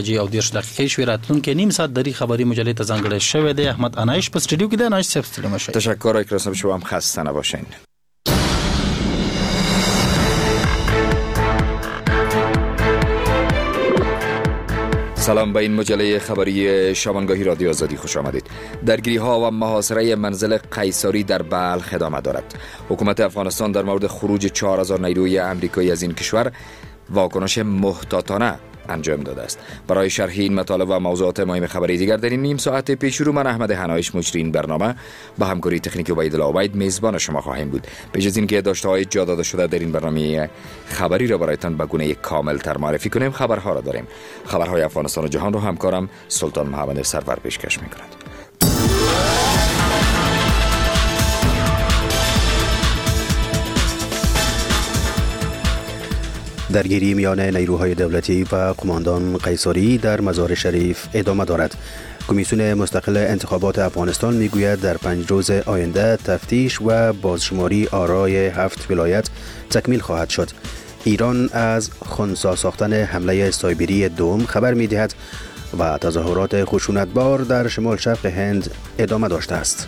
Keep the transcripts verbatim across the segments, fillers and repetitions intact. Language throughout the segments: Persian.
جی او دیرش دقیقې شوې راتلونکې نیم ساعت دری خبری مجله ته ځانګړی شوی دی. احمد انایش په استودیو کې دی. انایش صاحب ستړي مشئ. تشکر اکرام شما هم خسته نباشین. سلام به این مجله خبری شبانگاهی رادیو آزادی خوش آمدید. درگیری ها و محاصره منزل قیصاری در بلخ ادامه دارد. حکومت افغانستان در مورد خروج چهار هزار نیروی آمریکایی از این کشور واکنش محتاطانه انجام داده است. برای شرح این مطالب و موضوعات مهم خبری دیگر در این نیم ساعت پیش رو من احمد هنایش مجری این برنامه با همکاری تکنیکی عبیدالله عبید میزبان شما خواهیم بود. بجز این که داشته های جا داده شده در این برنامه خبری را برایتان به گونه کامل تر معرفی کنیم، خبرها را داریم. خبرهای افغانستان و جهان را همکارم سلطان محمد سرور پیشکش می‌کند. درگیری میان نیروهای دولتی و قماندان قیصاری در مزار شریف ادامه دارد. کمیسیون مستقل انتخابات افغانستان میگوید در پنج روز آینده تفتیش و بازشماری آرای هفت ولایت تکمیل خواهد شد. ایران از خنثی ساختن حمله سایبری دوم خبر میدهد و تظاهرات خشونتبار در شمال شرق هند ادامه داشته است.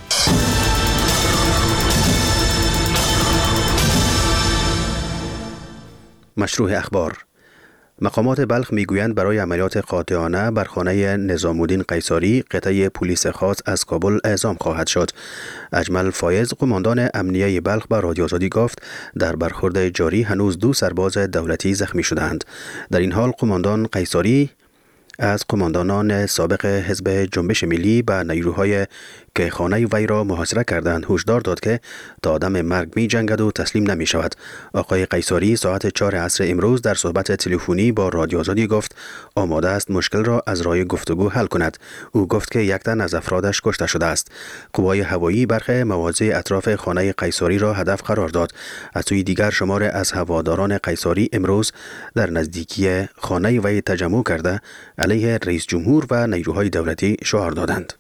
مشروع اخبار. مقامات بلخ میگویند برای عملیات قاطعانه بر خانه نظام الدین قیصاری قطعه پلیس خاص از کابل اعزام خواهد شد. اجمل فایز قماندان امنیه بلخ به رادیو آزادی گفت در برخورد جاری هنوز دو سرباز دولتی زخمی شدند. در این حال قماندان قیصاری از قماندانان سابق حزب جنبش ملی به نیروهای که خانه وی را محاصره کردند هشدار داد که تا دم مرگ می جنگد و تسلیم نمی شود. آقای قیصاری ساعت چهار عصر امروز در صحبت تلفنی با رادیو آزادی گفت آماده است مشکل را از راه گفتگو حل کند. او گفت که یک تن از افرادش کشته شده است. قوای هوایی برخی مواضع اطراف خانه قیصاری را هدف قرار داد. از سوی دیگر شمار از هواداران قیصاری امروز در نزدیکی خانه وی تجمع کرده علیه رئیس جمهور و نیروهای دولتی شعار دادند.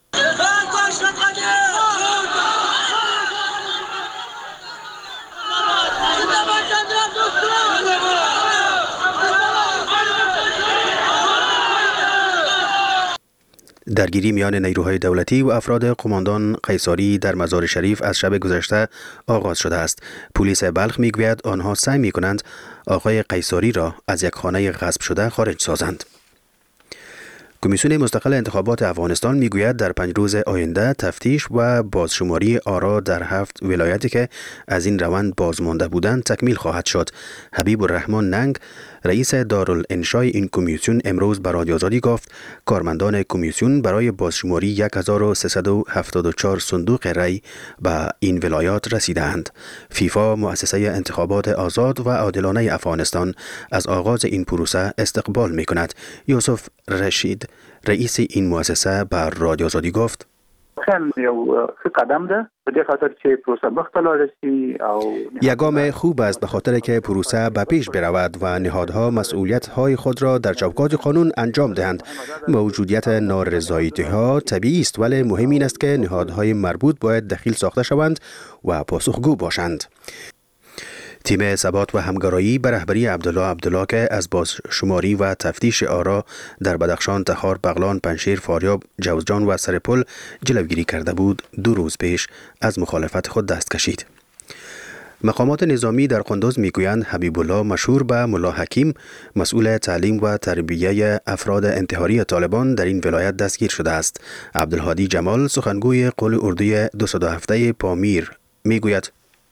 درگیری میان نیروهای دولتی و افراد قماندان قیصاری در مزار شریف از شب گذشته آغاز شده است. پلیس بلخ میگوید آنها سعی میکنند آقای قیصاری را از یک خانه غصب شده خارج سازند. کمیسیون مستقل انتخابات افغانستان میگوید در پنج روز آینده تفتیش و بازشماری آرا در هفت ولایتی که از این روند بازمانده بودند تکمیل خواهد شد. حبیب الرحمن ننگ رئیس دارالانشای این کمیسیون امروز به رادیو آزادی گفت کارمندان کمیسیون برای بازشماری یک هزار و سیصد و هفتاد و چهار صندوق رای به این ولایات رسیدند. فیفا مؤسسه انتخابات آزاد و عادلانه افغانستان از آغاز این پروسه استقبال می‌کند. یوسف رشید رئیس این مؤسسه بر رادیو آزادی گفت خیلی یو قدم ده به دې خاطر چې پروسه مخته لاړ شي او یک گام خوب است به خاطر که پروسه به پیش برود و نهادها مسئولیت‌های خود را در چوکات قانون انجام دهند. موجودیت نارضایتی‌ها طبیعی است ولی مهم این است که نهادهای مربوط باید دخیل ساخته شوند و پاسخگو باشند. تیم ثبات و همگرایی به رهبری عبدالله عبدالله که از بازشماری و تفتیش آرا در بدخشان، تخار، بغلان، پنشیر، فاریاب، جوزجان و سرپل جلوگیری کرده بود دو روز پیش از مخالفت خود دست کشید. مقامات نظامی در قندوز میگویند حبیب الله مشهور به ملا حکیم مسئول تعلیم و تربیه افراد انتحاری طالبان در این ولایت دستگیر شده است. عبدالهادی جمال سخنگوی قول اردوی دویست و هفت پامیر میگوید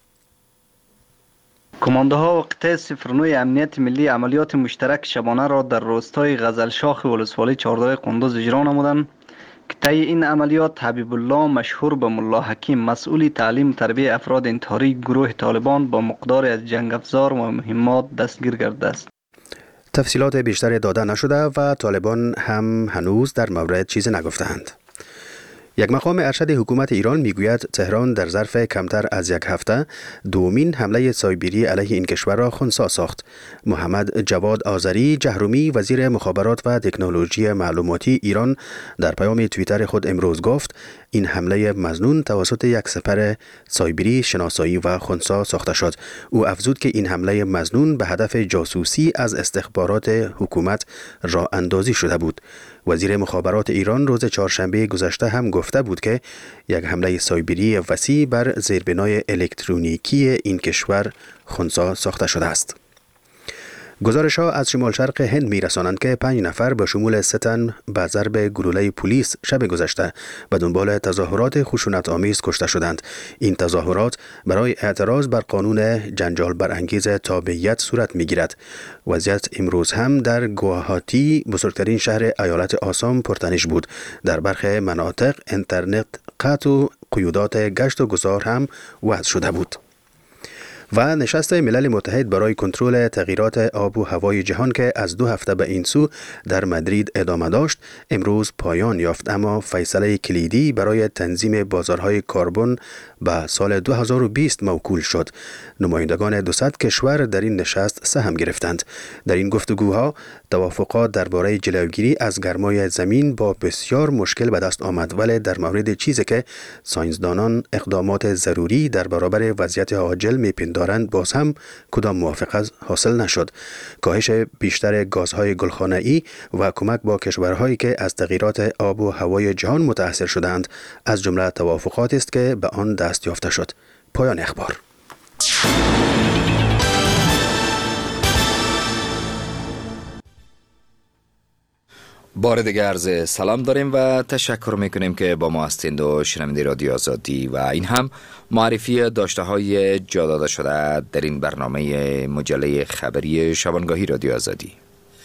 کمانده ها و قطعه صفر نه امنیت ملی عملیات مشترک شبانه را در روستای غزلشاخ ولسوالی چهارده قندوز اجرا نمودند که طی این عملیات حبیب الله مشهور به ملا حکیم مسئول تعلیم تربیه افراد انتحاری گروه طالبان با مقدار از جنگ افزار و مهمات دستگیر گردیده است. تفصیلات بیشتر داده نشده و طالبان هم هنوز در مورد چیزی نگفتند. یک مقام ارشد حکومت ایران میگوید تهران در ظرف کمتر از یک هفته دومین حمله سایبری علیه این کشور را خنثی ساخت. محمد جواد آذری جهرومی وزیر مخابرات و تکنولوژی معلوماتی ایران در پیام توییتر خود امروز گفت این حمله مظنون توسط یک سپر سایبری شناسایی و خنثی ساخته شد. او افزود که این حمله مظنون به هدف جاسوسی از استخبارات حکومت راه اندازی شده بود. وزیر مخابرات ایران روز چهارشنبه گذشته هم گفته بود که یک حمله سایبری وسیع بر زیربنای الکترونیکی این کشور خنثی ساخته شده است. گزارش ها از شمال شرق هند می رسانند که پنج نفر به شمول سه تن به ضرب گلوله پلیس شب گذشته به دنبال تظاهرات خشونت آمیز کشته شدند. این تظاهرات برای اعتراض بر قانون جنجال برانگیز تابعیت صورت می گیرد. وضعیت امروز هم در گوهاتی، بزرگترین شهر ایالت آسام، پرتنش بود. در برخی مناطق اینترنت قطع و قیودات گشت و گذار هم وضع شده بود. و نشست ملل متحد برای کنترل تغییرات آب و هوای جهان که از دو هفته به این سو در مادرید ادامه داشت امروز پایان یافت، اما فیصله کلیدی برای تنظیم بازارهای کربن به سال دو هزار و بیست موکول شد. نمایندگان دوصد کشور در این نشست سهم گرفتند. در این گفتگوها توافقات درباره جلوگیری از گرمای زمین با بسیار مشکل به دست آمد، ولی در مورد چیزی که ساینسدانان اقدامات ضروری در برابر وضعیت عاجل میپندارند باز هم کدام موافقت حاصل نشد. کاهش بیشتر گازهای گلخانه‌ای و کمک با کشورهایی که از تغییرات آب و هوای جهان متاثر شدند از جمله توافقاتی است که به آن دست یافته شد. پایان اخبار. بار دیگر عرض سلام داریم و تشکر میکنیم که با ما هستید و شنونده رادیو آزادی و این هم معرفی داشته های جا داده شده در این برنامه مجله خبری شبانگاهی رادیو آزادی.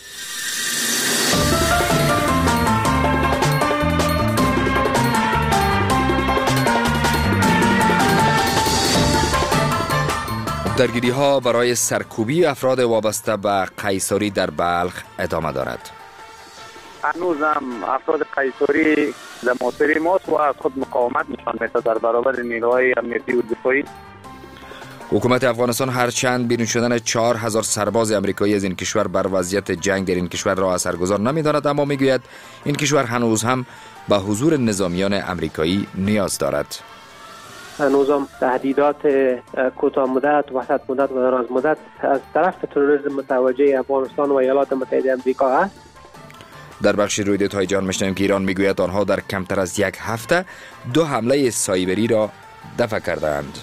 درگیری ها برای سرکوبی افراد وابسته به قیصاری در بلخ ادامه دارد. هنوز هم افراد قیصاری دماسری ماست و از خود مقاومت نشان میده در برابر نیروهای امنیتی و دفاعی. حکومت افغانستان هرچند بیرون شدن چهار هزار سرباز امریکایی از این کشور بر وضعیت جنگ در این کشور را اثرگذار نمی‌داند، اما میگوید این کشور هنوز هم به حضور نظامیان امریکایی نیاز دارد. هنوز هم تهدیدات کوتاه مدت، وسط مدت و دراز مدت از طرف تروریسم متوجه افغانستان و ایالات متحده آمریکا است. در بخش رویدادهای جهان میشنویم که ایران میگوید آنها در کمتر از یک هفته دو حمله سایبری را دفع کردند.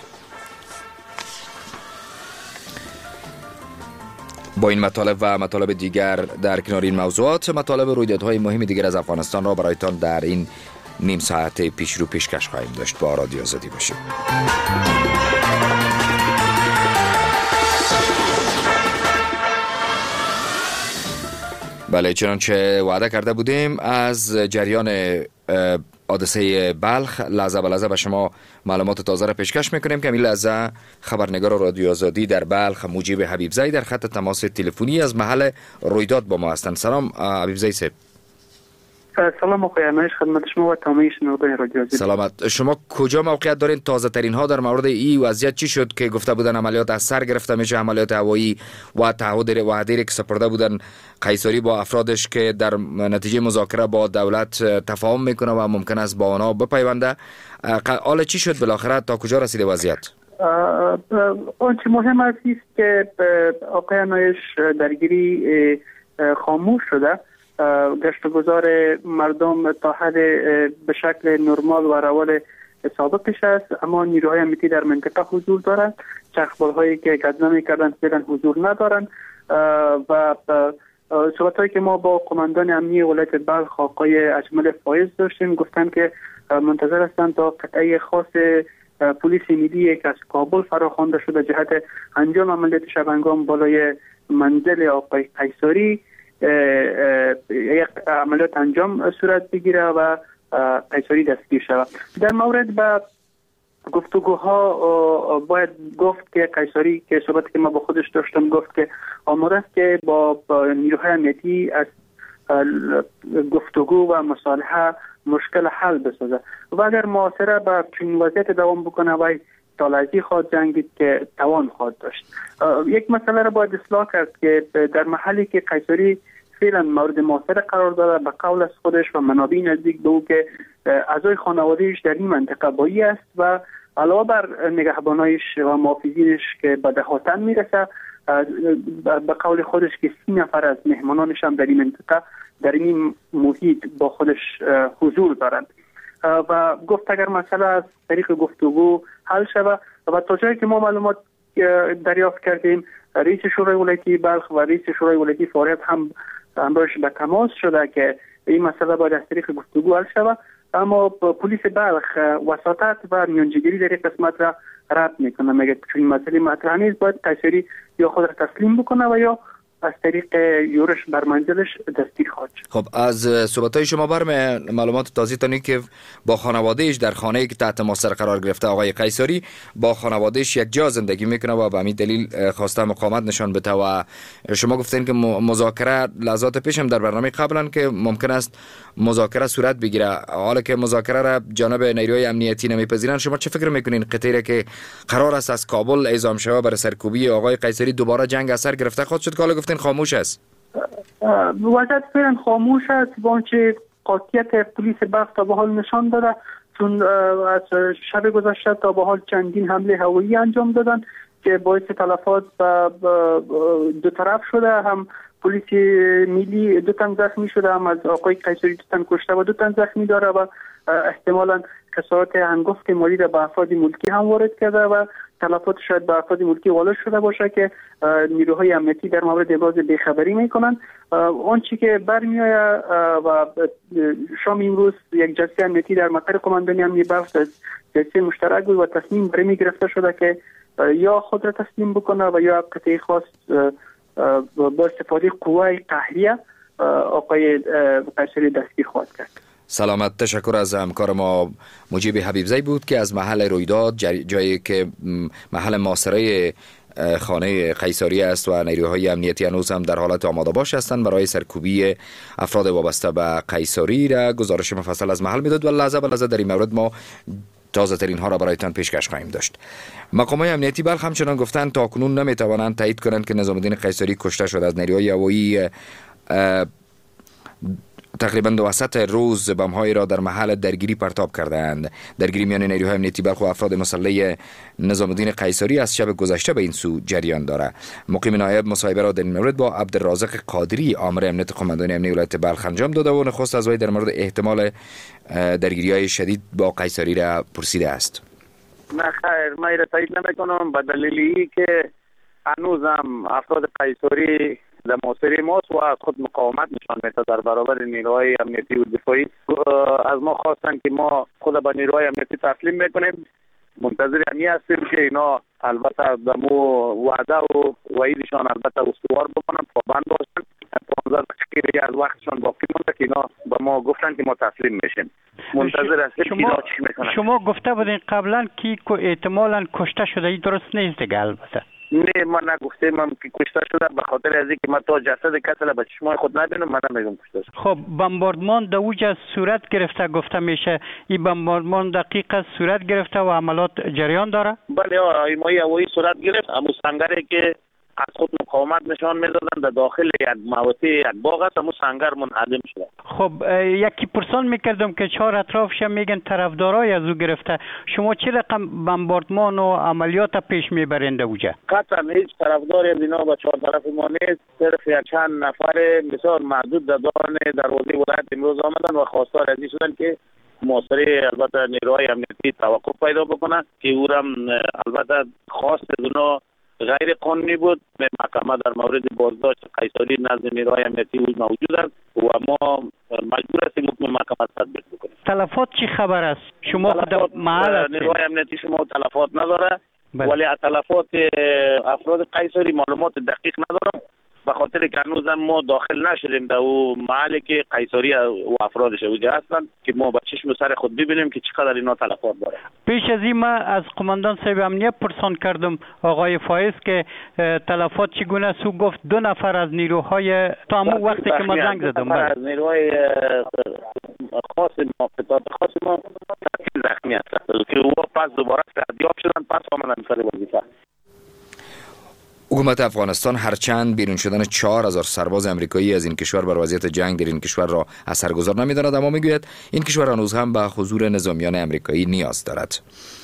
با این مطالب و مطالب دیگر در کنار این موضوعات مطالب رویدادهای مهم دیگر از افغانستان را برایتان در این نیم ساعت پیش رو پیشکش خواهیم داشت. با رادیو آزادی باشید. بله، چنانچه وعده کرده بودیم از جریان حادثه بلخ لحظه به لحظه به شما معلومات تازه را پیشکش میکنیم که این لحظه خبرنگار رادیو آزادی در بلخ مجیب حبیبزی در خط تماس تلفنی از محل رویداد با ما هستند. سلام حبیبزی صاحب. سلام آقای انایش، خدمت شما و تمامی شنوندگان رادیو آزادی. سلامت. شما کجا موقعیت دارین؟ تازه ترین ها در مورد این وضعیت چی شد که گفته بودن عملیات از سر گرفته میشه، عملیات هوایی و تعهد وعده که سپرده بودن قیصاری با افرادش که در نتیجه مذاکره با دولت تفاهم میکنه و ممکن است با آنها بپیونده، حالا چی شد بالاخره؟ تا کجا رسیده وضعیت؟ آنچه مهم است که آقای انایش درگیری خاموش شده. گشت و گذار مردم تا حد به شکل نرمال و روال سابقش است، اما نیروهای امنیتی در منطقه حضور دارند. چرخبال هایی که گزنه میکردن فعلا حضور ندارند و صحبت هایی که ما با قماندان امنی ولایت بلخ آقای اجمل فایز داشتیم گفتن که منتظر هستند تا قطعه خاص پلیس ملی که از کابل فراخوانده شده جهت انجام عملیات شبنگام بالای منزل آقای قیصاری یک عملیات انجام صورت بگیره و قیصاری دستگیر شود. در مورد به گفتگوها باید گفت که قیصاری که صحبتی که ما با خودش داشتم گفت که آماده است که با نیروهای امنیتی از گفتگو و مصالحه مشکل حل بسازه و اگر محاصره به چنین وضعیت دوام بکنه و تالازی خواهد جنگید که توان خواهد داشت. یک مسئله را باید اصلاح کرد که در محلی که قیصاری فعلا مورد محاصره قرار داده. به قول از خودش و منابع نزدیک به او که اعضای خانوادهش در این منطقه بایی است و علاوه بر نگهبانایش و محافظینش که به دهاتن میرسه، به قول خودش که سی نفر از مهمانانش هم در این منطقه در این محیط با خودش حضور دارند و گفت اگر مسئله از طریق گفتگو حل شود و تا جایی که ما معلومات دریافت کردیم رئیس شورای ولایتی بلخ و رئیس شورای ولایتی فاریاب هم همراهش به تماس شده که این مسئله باید از طریق گفتگو حل شود، اما پلیس بلخ وساطت و میانجیگری در این قسمت را رد میکنه. میگه چون این مسئله مطرح نیست باید قیصری یا خود را تسلیم بکنه و یا از طریق یورش بر منزلش دستگیر خواهد شد. خب از صحبت‌های شما برم معلومات تازه تانی که با خانواده‌اش در خانه‌ای که تحت محاصره قرار گرفته آقای قیصری با خانواده‌اش یک جا زندگی میکنه و به همین دلیل خواسته مقاومت نشان بده و شما گفتین که مذاکره لحظات پیشم در برنامه قبلا که ممکن است مذاکره صورت بگیره، حالا که مذاکره را جانب نیروهای امنیتی نمیپذیرن، شما چه فکر میکنین قطعی که قرار است از کابل اعزام شود برای سرکوبی آقای قیصری دوباره جنگ اثر گرفته خواهد شد که حالا گفتین خاموش است؟ وضعیت فعلا خاموش است با آنچه قاطعیت پلیس بلخ تا به حال نشان داده، چون از شب گذشته تا به حال چندین حمله هوایی انجام دادن که باعث تلفات دو طرف شده. هم پلیس ملی دو تن زخمی شده، هم از آقای قیصری دو تن کشته و دو تن زخمی داره و احتمالاً خسارات هنگفت مالی را به افراد ملکی هم وارد کرده و تلفات شاید به افراد ملکی والد شده باشه که نیروهای امنیتی در مورد ابراز بیخبری میکنن. آنچه که برمیآید و شام امروز یک جلسه امنیتی در مقر قماندانی امنیتی بلخ جلسه مشترک بود و تصمیم بر این گرفته شده که یا خود را تسلیم بکنه و یا قطعه خاص با استفاده قوه قهریه آقای قیصری دستگیر خواهد کرد. سلامت. تشکر از همکار ما مجیب حبیبزی بود که از محل رویداد جایی که محل محاصره خانه قیصری است و نیروهای امنیتی هنوز هم در حالت آماده باش هستند برای سرکوبی افراد وابسته به قیصری را گزارش مفصل از محل میداد و لحظه به لحظه در این مورد ما تازه ترین ها را برایتان پیشکش خواهیم داشت. مقامات امنیتی بلخ همچنان گفتند تا کنون نمیتوانند تایید کنند که نظام الدین قیصری کشته شده. از نیروهای هوایی تقریبا دو وسط روز بم‌هایی را در محل درگیری پرتاب کردند. درگیری میان نیروهای امنیتی بلخ و افراد مسلح نظام الدین قیصری از شب گذشته به این سو جریان دارد. مقیم نایب مصاحبه را در این مورد با عبدالرازق قادری آمر امنیت قماندانی امنیتی ولایت بلخ انجام داده و نخست از وی در مورد احتمال درگیری‌های شدید با قیصری را پرسیده است. نه خیر، من را تایید نمی‌کنم به دلیلی که هنوزم افراد قیصری در محاصره ماست و از خود مقاومت نشان میده در برابر نیروهای امنیتی و دفاعی. از ما خواستن که ما خود به نیروهای امنیتی تسلیم میکنیم. منتظر همی هستیم که اینا البته دمو وعده و وعیدشان البته استوار بکنن، پابند باشن. پانزده دقیقه از وقتشان باقی مونده که اینا به ما گفتن که ما تسلیم میشیم. منتظر هستیم که اینا چی میکنن. شما گفته بودین قبلا که احتمالاً کشته شده، این درست نیست دیگه؟ البته نه، من نگفتم من که کشته شده، به خاطر از اینکه من تا جسد کسی را به چشمای خود نبینم من نمیگم کشته شده. خب بمباردمان در اوج صورت گرفته گفته میشه، این بمباردمان دقیق از صورت گرفته و عملیات جریان داره؟ بله، ایمایی هوایی صورت گرفت. همون سنگری که از خود مقاومت نشان میدادن در داخل یک موطئ یک باغ است، همون سنگر منهدم شده. خب یکی پرسان میکردم که چهار اطرافش میگن طرفدارای از او گرفته، شما چه رقم بمباردمان و عملیات پیش میبرند اوجا؟ قطعا هیچ طرفداری از اینا به چهار طرف ما نیست، صرف یک چند نفر بسیار محدود در دوران دروازه ولایت امروز آمدن و خواستار از این شدن که محاصره البته نیروهای امنیتی توقف پیدا بکنن که او را البته خواست از اونا غیر قانونی بود. محکمه در مورد بازداشت قیصری نزد نیروهای امنیتی موجود است و ما مجبور هستیم حکم محکمه تطبیق بکنیم. تلفات چی خبر است؟ شما خود محل هستید؟ نیروهای امنیتی شما تلفات نداره، ولی از تلفات افراد قیصری معلومات دقیق ندارم، به خاطر که هنوز ما داخل نشدیم در او محلی که قیصری و افرادش اوجا هستند که ما با چشم سر خود ببینیم که چقدر اینا تلفات داره. پیش از این من از قماندان صاحب امنیت پرسان کردم آقای فایز که تلفات چگونه است. او گفت دو نفر از نیروهای تا همون وقتی که ما زنگ زدم از نیروهای خاص ما قطعات خاص ما زخمی هستند که او پس دوباره استعداد شدن، پس آمدن سر وظیفه. حکومت افغانستان هرچند بیرون شدن چهار هزار سرباز امریکایی از این کشور بر وضعیت جنگ در این کشور را اثرگذار نمی‌داند، اما میگوید این کشور هنوز هم به حضور نظامیان امریکایی نیاز دارد.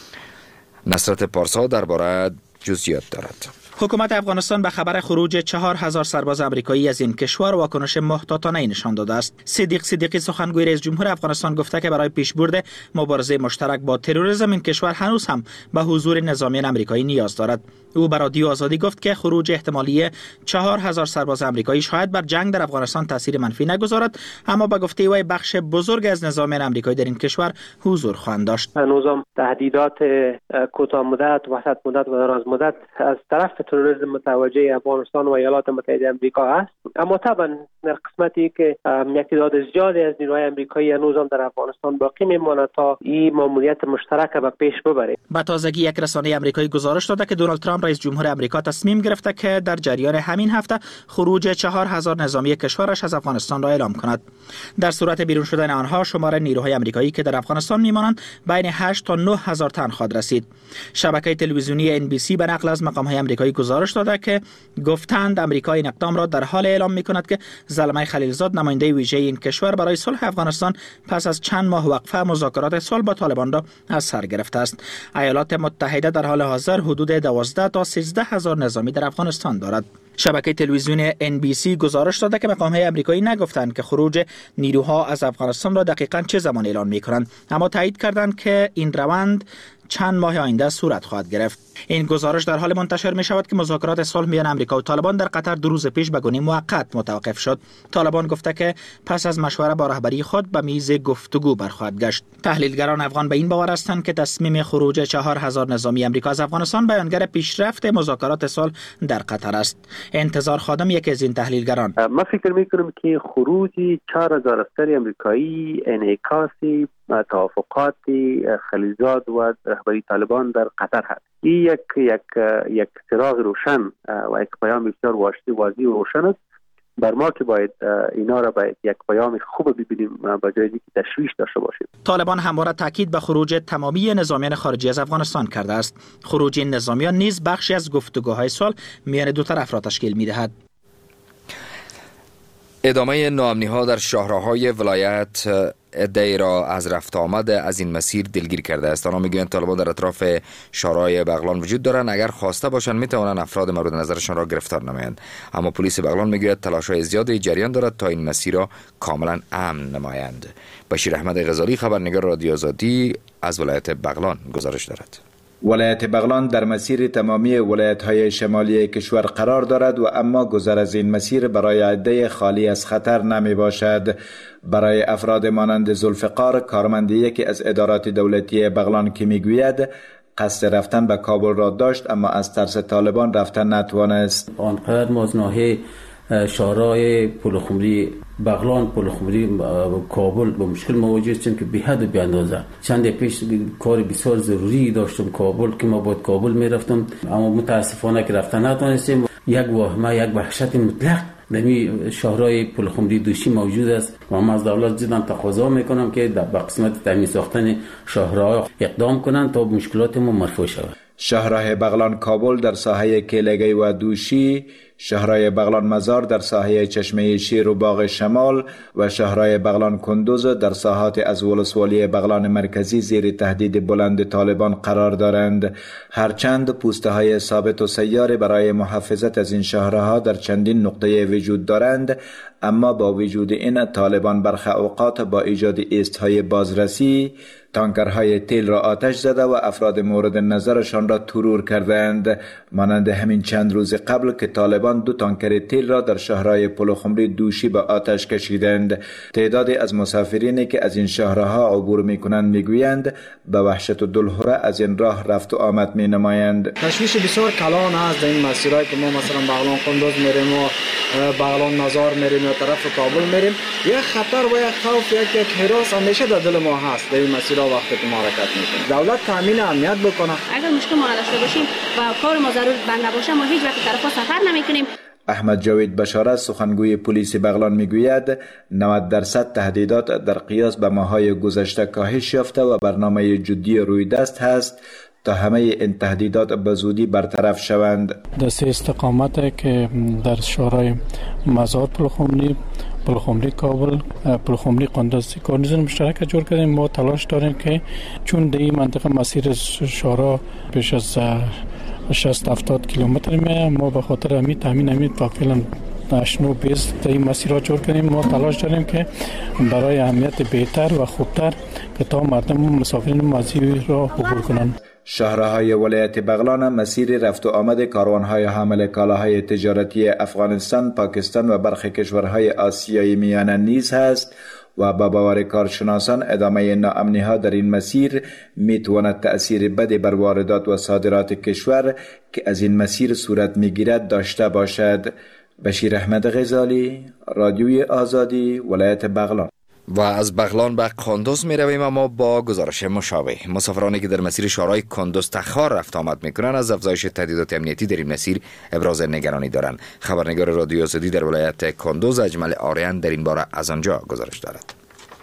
نصرت پارسا درباره جزئیات دارد. حکومت افغانستان به خبر خروج چهار هزار سرباز امریکایی از این کشور واکنش محتاطانه نشان داده است. صدیق صدیقی سخنگوی رئیس جمهور افغانستان گفته که برای پیشبرد مبارزه مشترک با تروریسم این کشور هنوز هم به حضور نظامیان امریکایی نیاز دارد. او بر رادیو آزادی گفت که خروج احتمالی چهار هزار سرباز امریکایی شاید بر جنگ در افغانستان تاثیر منفی نگذارد، اما به گفته وی بخش بزرگ از نظامیان امریکایی در این کشور حضور خواهند داشت. هنوزم تهدیدات کوتاه مدت، وسط مدت و دراز مدت از طرف تروریسم متوجه افغانستان و ایالات متحده آمریکا است، اما طبعا در قسمتی که یک تعداد زیادی از نیروهای آمریکایی هنوزم در افغانستان باقی میماند تا این ماموریت مشترک به پیش ببرد. به تازگی یک رسانه آمریکایی گزارش داده که دونالد ترامپ رئیس جمهور آمریکا تصمیم گرفته که در جریان همین هفته خروج چهار هزار نظامی کشورش از افغانستان را اعلام کند. در صورت بیرون شدن آنها شمار نیروهای آمریکایی که در افغانستان میمانند بین هشت تا نه هزار تن خواهد رسید. شبکه تلویزیونی ان بی سی به نقل از مقام‌های آمریکایی گزارش داده که گفتند آمریکا این اقدام را در حال اعلام می‌کند که زلمه خلیلزاد نماینده ویژه این کشور برای صلح افغانستان پس از چند ماه وقفه مذاکرات صلح با طالبان را از سر گرفته است. ایالات متحده در حال حاضر حدود دوازده تا سیزده هزار نظامی در افغانستان دارد. شبکه تلویزیونی ان بی سی گزارش داده که مقام‌های آمریکایی نگفتند که خروج نیروها از افغانستان را دقیقاً چه زمان اعلان می‌کنند، اما تایید کردند که این روند چند ماه آینده صورت خواهد گرفت. این گزارش در حال منتشر می شود که مذاکرات صلح میان آمریکا و طالبان در قطر دو روز پیش به گونه موقت متوقف شد. طالبان گفته که پس از مشوره با رهبری خود به میز گفتگو برخواهد گشت. تحلیلگران افغان به این باور هستند که تصمیم خروج چهار هزار نظامی آمریکا از افغانستان بیانگر پیشرفت مذاکرات صلح در قطر است. انتظار خادم یکی از این تحلیلگران: ما فکر می‌کنم که خروج چهار هزار عسکر آمریکایی انعکاسی توافقات خلیلزاد و رهبری طالبان در قطر هست. این یک یک یک چراغ روشن و یک پیام بسیار واضح و روشن است بر ما که باید اینا را باید یک پیام خوب ببینیم به جای اینکه تشویش داشته باشیم. طالبان همواره تاکید به خروج تمامی نظامیان خارجی از افغانستان کرده است. خروج این نظامیان نیز بخشی از گفتگوهای صلح میان دو طرف را تشکیل می‌دهد. ادامه ناامنی‌ها در شهرهای ولایت ادعی را از رفت آمد از این مسیر دلگیر کرده است. آنها میگویند طالبان در اطراف شهرهای بغلان وجود دارند، اگر خواسته باشند میتوانند افراد مورد نظرشان را گرفتار نمایند، اما پلیس بغلان میگوید تلاش‌های زیادی جریان دارد تا این مسیر را کاملا امن نمایند. بشیر احمد غزالی خبرنگار رادیو آزادی از ولایت بغلان گزارش دارد. ولایت بغلان در مسیر تمامی ولایت‌های شمالی کشور قرار دارد و اما گذر از این مسیر برای عده خالی از خطر نمی باشد. برای افراد مانند ذوالفقار، کارمند یکی از ادارات دولتی بغلان که میگوید قصد رفتن به کابل را داشت اما از ترس طالبان رفتن نتوانست. آنقدر ما از ناحیه شهرهای پلخمری بغلان، پلخمری کابل با مشکل مواجه هستیم که بی حد و بی اندازه. چند پیش کار بسیار ضروری داشتم کابل که ما باید کابل می رفتم، اما متاسفانه که رفتن نتوانستیم. یک وهمه، یک وحشت مطلق در شهرهای پلخمری دوشی موجود است و من از دولت جدا تقاضا میکنم که در قسمت تامین ساختن شهرها اقدام کنند تا مشکلات ما مرفوع شود. شهرهای بغلان کابل در ساحه کیلگی و دوشی، شهرهای بغلان مزار در ساحه چشمه شیر و باغ شمال و شهرهای بغلان کندوز در ساحات از ولسوالی بغلان مرکزی زیر تهدید بلند طالبان قرار دارند. هرچند پوسته های ثابت و سیار برای محافظت از این شهرها در چندین نقطه وجود دارند، اما با وجود این طالبان برخی اوقات با ایجاد ایستهای بازرسی تانکرهای تیل را آتش زده و افراد مورد نظرشان را ترور کردند، مانند همین چند روز قبل که طالبان دو تانکر تیل را در شهرهای پلخمری دوشی به آتش کشیدند. تعدادی از مسافرینی که از این شهرها عبور میکنند میگویند به وحشت و دلهره از این راه رفت و آمد مینمایند. تشویش بسیار کلان است در این مسیرهای که ما مثلا بغلان کندوز میریم و بغلان مزار میریم یا طرف کابل میریم، یک خطر و یک خوف، یک یک هراس همیشه در دل ما هست در این مسیرها وقتی که ما حرکت میکنیم. دولت تامین امنیت بکنه. اگر مشکل ما داشته باشیم و کار ما ضرورت بند نباشه ما هیچ وقت طرفا سفر نمیکنیم. احمد جاوید بشارت سخنگوی پلیس بغلان میگوید نود درصد تهدیدات در قیاس به ماهای گذشته کاهش یافته و برنامه جدی روی دست هست تا همه این تهدیدات به زودی برطرف شوند. در سه استقامت که در شورای مزار پلخمری، پلخمری کابل، پلخمری قندوز کارنیزن مشترک جور کردیم. ما تلاش داریم که چون در این منطقه مسیر شورا بیش از شصت هفتاد کیلومتر میه، ما به خاطر همین تامین همین تا فعلا نشنو بیز در این مسیر را جور کنیم. ما تلاش داریم که برای اهمیت بهتر و خوبتر که تا مردم مسافرین مسیر را عبور کنند. شهرهای ولایت بغلان مسیر رفت و آمد کاروانهای حامل کالاهای تجارتی افغانستان، پاکستان و برخی کشورهای آسیای میانه نیز هست و با باور کارشناسان ادامه ناامنی ها در این مسیر میتواند تأثیر بدی بر واردات و صادرات کشور که از این مسیر صورت میگیرد داشته باشد. بشیر احمد غزالی، رادیوی آزادی، ولایت بغلان. و از بغلان به کندوز می رویم اما با گزارش مشابه. مسافرانی که در مسیر شورای کندوز تخار رفت آمد می کنند از افزایش تهدیدات امنیتی در این مسیر ابراز نگرانی دارند. خبرنگار رادیو آزادی در ولایت کندوز اجمل آریان در این باره از آنجا گزارش دارد.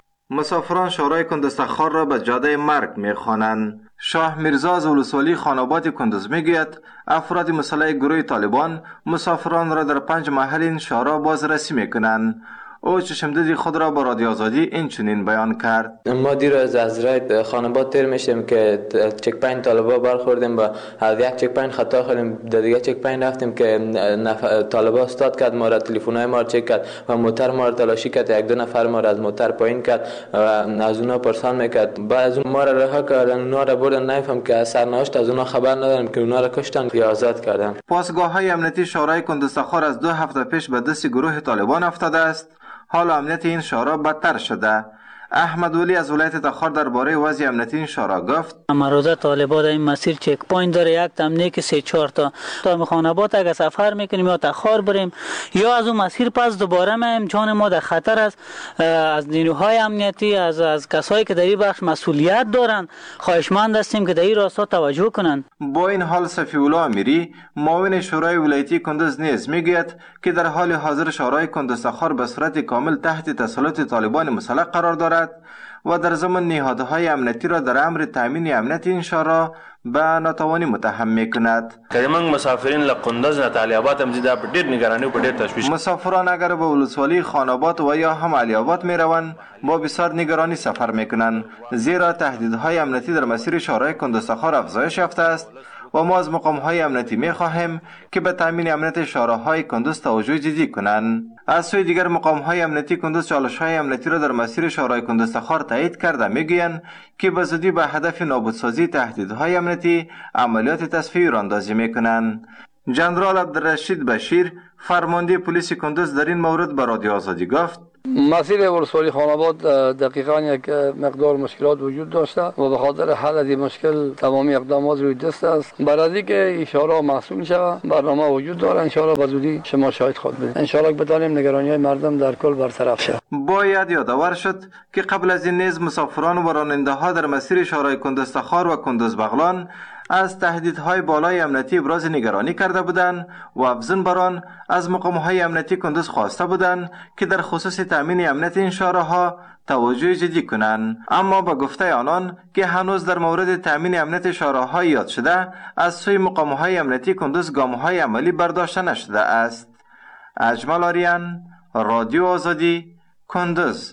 مسافران شورای کندوز تخار را به جاده مرگ می خوانند. شاه میرزا از ولسوالی خاناباد کندوز میگوید افراد مسلح گروه طالبان مسافران را در پنج محل این شورا بازرسی میکنند. او چشمدید خود را با رادیو آزادی این چنین بیان کرد. ما دیروز از راه خاناباد تیر میشیم که چک پوینت طالبا برخوردیم با از یک چک پوینت خطا خوردیم، در دیگه چک پوینت رفتیم که نف... طالبا استاد کرد، ما را تلفن‌های ما چک کرد و موتر ما را تلاشی کرد، یک دو نفر ما را از موتر پایین کرد و از اونها پرسان میکرد. بعد از اون ما را رها کردن، اونها را بردن، نمیفهم که از سرنوشت از اونها خبر ندارم که اونها را کشتن یا آزاد کردن. پاسگاه‌های امنیتی شورای کندوز تخار از دو هفته پیش به دست گروه طالبان افتاده است. حال امنیت این شورا بدتر شده. احمد ولی از ولایت تخار درباره وضع امنیتی این شورا گفت: امروزه طالبان در این مسیر چک پوینت داره، یک تمنی که سه چهار تا تا خاناباد اگه سفر میکنیم یا تخار بریم یا از اون مسیر پس دوباره میایم، جان ما در خطر است. از نیروهای امنیتی، از از کسایی که در این بخش مسئولیت دارن خواهشمند هستیم که در این راستا توجه کنند. با این حال صفی الله امیری معاون شورای ولایتی کندوز نیز میگوید که در حال حاضر شورای کندوز تخار به صورت کامل تحت تسلط طالبان مسلح قرار دارد و در زمان نهادهای امنیتی را در امر تامین امنیت این شورا به ناتوانی متهم میکند. تقریبا مسافرین لقندوز نه تعلیابات هم زیاده په ډیر نگرانی و په ډیر تشویش. مسافران اگر به ولسوالی خاناباد و یا هم علیاباد میروند با بسیار نگرانی سفر میکنند، زیرا تهدیدهای امنیتی در مسیر شورای کندوز تخار افزایش یافته است و ما از مقام‌های امنیتی می‌خواهیم که به تامین امنیت شهرهای کندوز توجه جدی کنند. از سوی دیگر مقام‌های امنیتی کندوز چالش‌های امنیتی را در مسیر شهرهای کندوز تخار تایید کرده می‌گویند که به زودی به هدف نابودسازی تهدیدهای امنیتی عملیات تصفیه راندازی می‌کنند. جنرال عبدالرشید بشیر فرمانده پلیس کندوز در این مورد به رادیو آزادی گفت: مسیر ولسوالی خاناباد دقیقاً یک مقدار مشکلات وجود داشته و به خاطر حل از این مشکل تمامی اقدامات روی دست است. بعد از اینکه اشاره محسوب شود برنامه وجود داره، ان شاء الله به زودی شما شاهد خود بدید، ان شاء الله بتوانیم نگرانی مردم در کل برطرف شود. باید یادآور شد که قبل از این نیز مسافران و راننده ها در مسیر شهرهای کندوز تخار و کندوز بغلان از تهدیدهای بالای امنیتی ابراز نگرانی کرده بودند و افزون بر آن از مقام‌های امنیتی کندوز خواسته بودند که در خصوص تامین امنیت این شهرها توجه جدی کنند. اما با گفته آنان که هنوز در مورد تامین امنیت شهرها یاد شده، از سوی مقام‌های امنیتی کندوز گام‌های عملی برداشته نشده است. اجمل آریان، رادیو آزادی، کندوز.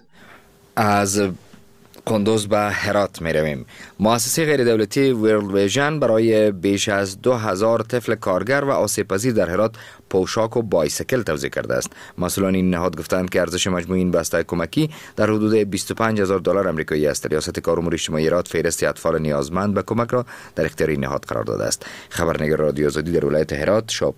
از کندوز به هرات می رویم. مؤسسه غیر دولتی ورلد ویژن برای بیش از دو هزار طفل کارگر و آسیب پذیر در هرات پوشاک و بایسیکل توزیع کرده است. مسئولان این نهاد گفتند که ارزش مجموعی این بسته کمکی در حدود بیست و پنج هزار دلار آمریکایی است. ریاست کار امور اجتماعی هرات فهرست اطفال نیازمند به کمک را در اختیار این نهاد قرار داده است. خبرنگار رادیو آزادی در ولایت هرات شاب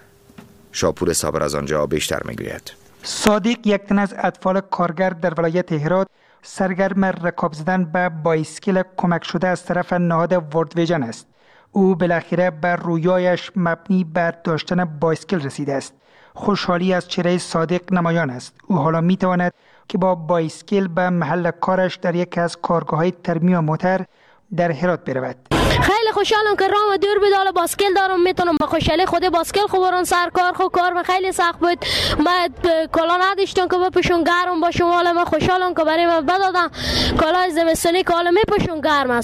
شاپور صابر از آنجا بیشتر میگوید. صادق، یک تن از اطفال کارگر در ولایت هرات، سرگرم رکاب زدن به بایسکل کمک شده از طرف نهاد ورلد ویژن است. او بالاخره بر رویایش مبنی بر داشتن بایسکل رسیده است. خوشحالی از چهره صادق نمایان است. او حالا می تواند که با بایسکل به محل کارش در یکی از کارگاه‌های ترمیم موتر در هرات برود. خیلی خوشحالم که رام دور بدال باسکل دارم، میتونم با خوشحالی خود باسکل خوبران سر کار خو کار خیلی سخت بود. من کلا نداشتم که بپوشم گرم باشم، حالا من خوشحالم که برای من بدادم کالای زمستونی که حالا میپوشم گرم هستم.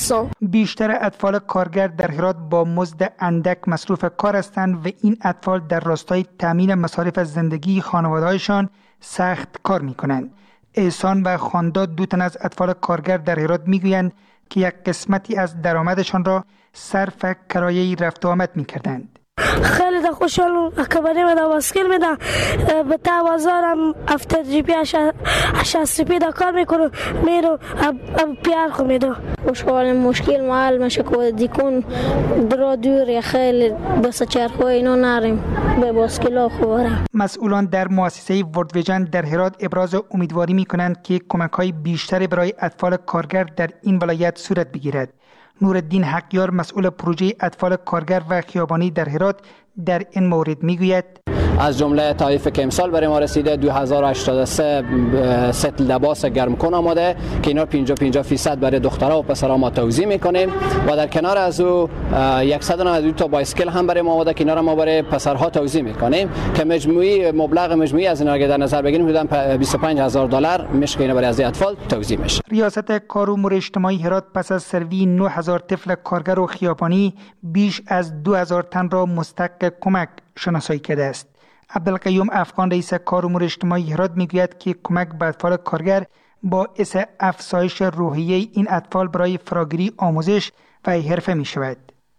بیشتر اطفال کارگر در هرات با مزد اندک مصروف کار هستند و این اطفال در راستای تامین مصارف زندگی خانواده‌هایشان سخت کار می‌کنند. احسان و خانداد دو تن از اطفال کارگر در هرات می‌گویند که یک قسمتی از درآمدشان را صرف کرایه رفت و آمد می‌کردند. خیلی دا خوشحالم که بریم دا باسکل میدم به تا بازارم افتر جی پی شصت پی دا کار میکنم میرو پیار خو میدم. خوشحالم مشکل محل میشه که دیکن درا دور خیلی بس چرخو اینا نریم به باسکل ها خوبارم. مسئولان در مؤسسه وردویژن در هرات ابراز امیدواری میکنند که کمک های بیشتری برای اطفال کارگر در این ولایت صورت بگیرد. نورالدین حقیار مسئول پروژه اطفال کارگر و خیابانی در هرات در این مورد میگوید از جمله طایفه که امسال برای ما رسیده دو هزار و هشتاد و سه ست لباس گرم کن آماده که اینا پنجاه پنجاه درصد برای دخترها و پسرها ما توزیع میکنیم و در کنار از او صد و نود و دو تا بایسکل هم برای ما آماده که اینا را ما برای پسرها توزیع میکنیم که مجموعی مبلغ مجموعی از اینا در نظر بگیریم حدود بیست و پنج هزار دلار میشه که اینا برای از اطفال توزیع میشه. ریاست کار و امور اجتماعی هرات پس از سروی نه هزار طفل کارگر و خیابانی بیش از دو هزار تن را مستحق کمک شناسایی کرده است. عبدالقیوم افغان رئیس کار و امور اجتماعی هرات میگوید که کمک به اطفال کارگر باعث افزایش روحیه این اطفال برای فراگیری آموزش و حرفه می شود.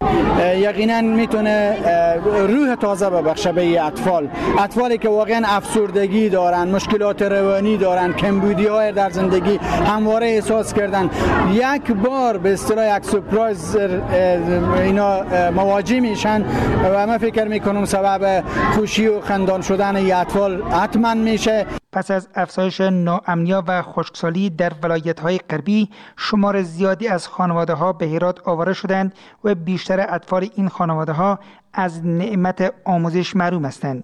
یقینا میتونه روح تازه ببخشه به اطفال اطفالی که واقعا افسردگی دارن، مشکلات روانی دارن، کمبودی های در زندگی همواره احساس کردن، یک بار به اصطلاح یک سورپرایز اینا مواجه میشن و من فکر میکنم سبب خوشی و خندان شدن ای اطفال حتما میشه. پس از افزایش ناامنی و خشکسالی در ولایت‌های غربی، شمار زیادی از خانواده‌ها به هرات آواره شدند و بیشتر اطفال این خانواده‌ها از نعمت آموزش محروم هستند.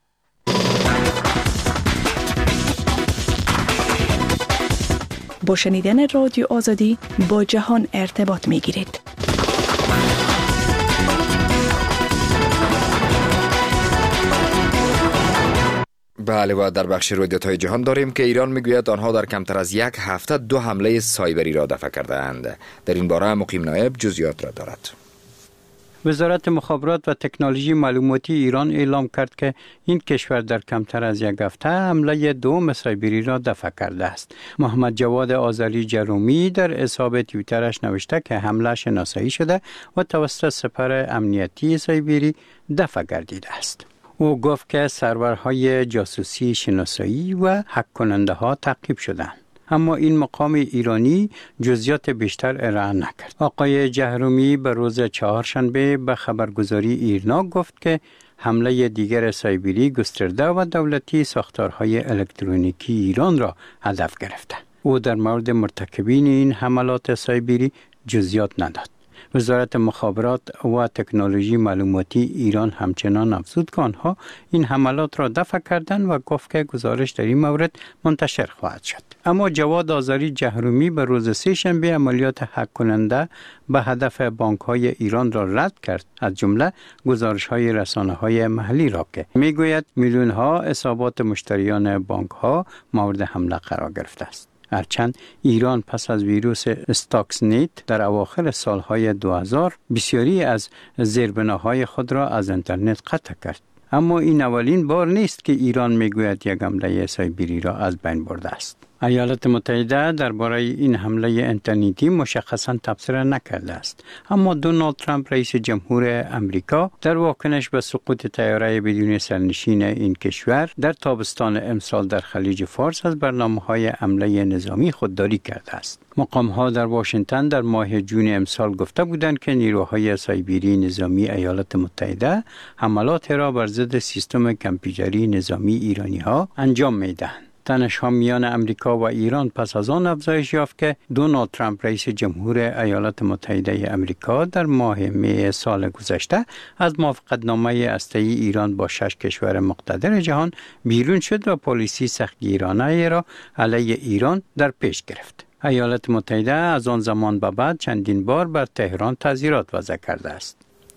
با شنیدن رادیو آزادی با جهان ارتباط می‌گیرید. بله و در بخش رویدادهای جهان داریم که ایران میگوید آنها در کمتر از یک هفته دو حمله سایبری را دفع کرده‌اند. در این باره مقیم نایب جزئیات را دارد. وزارت مخابرات و تکنولوژی معلوماتی ایران اعلام کرد که این کشور در کمتر از یک هفته حمله دوم سایبری را دفع کرده است. محمد جواد آذری جرومی در حساب توییترش نوشته که حمله شناسایی شده و توسط سپر امنیتی سایبری دفع گردیده است. او گفت که سرورهای جاسوسی شناسایی و هک کننده ها تعقیب شدند. اما این مقام ایرانی جزئیات بیشتر ارائه نکرد. آقای جهرومی به روز چهارشنبه به خبرگزاری ایرنا گفت که حمله دیگر سایبری گسترده و دولتی ساختارهای الکترونیکی ایران را هدف گرفته. او در مورد مرتکبین این حملات سایبری جزئیات نداد. وزارت مخابرات و تکنولوژی معلوماتی ایران همچنان افزود که آنها این حملات را دفع کردند و گفت که گزارش در این مورد منتشر خواهد شد. اما جواد آذری جهرومی به روز سه‌شنبه عملیات هک کننده به هدف بانک‌های ایران را رد کرد، از جمله گزارش‌های رسانه‌های محلی را که می‌گوید میلیون‌ها حسابات مشتریان بانک‌ها مورد حمله قرار گرفته است. هرچند ایران پس از ویروس استاکسنیت در اواخر سالهای دو هزار بسیاری از زیربناهای خود را از اینترنت قطع کرد. اما این اولین بار نیست که ایران میگوید یک حمله سایبری را از بین برده است. ایالات متحده درباره این حمله اینترنتی مشخصاً تبصره نکرده است، اما دونالد ترامپ رئیس جمهور امریکا در واکنش به سقوط طیاره بدون سرنشین این کشور در تابستان امسال در خلیج فارس از برنامه‌های حمله نظامی خودداری کرده است. مقام‌ها در واشنگتن در ماه جون امسال گفته بودند که نیروهای سایبری نظامی ایالات متحده حملات را بر ضد سیستم کامپیوتری نظامی ایرانی‌ها انجام می‌دهند. تنش‌ها میان امریکا و ایران پس از آن افزایش یافت که دونالد ترامپ رئیس جمهور ایالات متحده امریکا در ماه می سال گذشته از موافقتنامه هسته‌ای ایران با شش کشور مقتدر جهان بیرون شد و پالیسی سختگیرانه را علیه ایران در پیش گرفت. ایالات متحده از آن زمان به بعد چندین بار بر تهران تعزیرات وضع کرده است.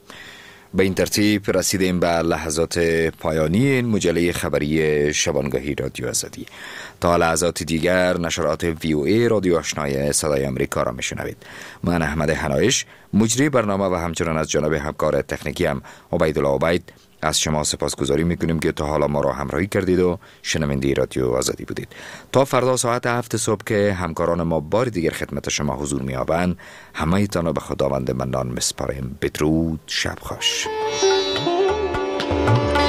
به این ترتیب رسیدیم به لحظات پایانی این مجله خبری شبانگاهی رادیو آزادی. تا لحظات دیگر نشرات وی او ای رادیو آشنای صدای امریکا را میشنوید. من احمد حنایش مجری برنامه و همچنان از جانب همکار تکنیکی هم عبیدالله عبید از شما سپاسگزاری میکنیم که تا حالا ما را همراهی کردید و شنونده رادیو آزادی بودید. تا فردا ساعت هفت صبح که همکاران ما بار دیگر خدمت شما حضور می‌یابند، همه تان را به خداوند منان میسپاریم. بدرود، شب خوش.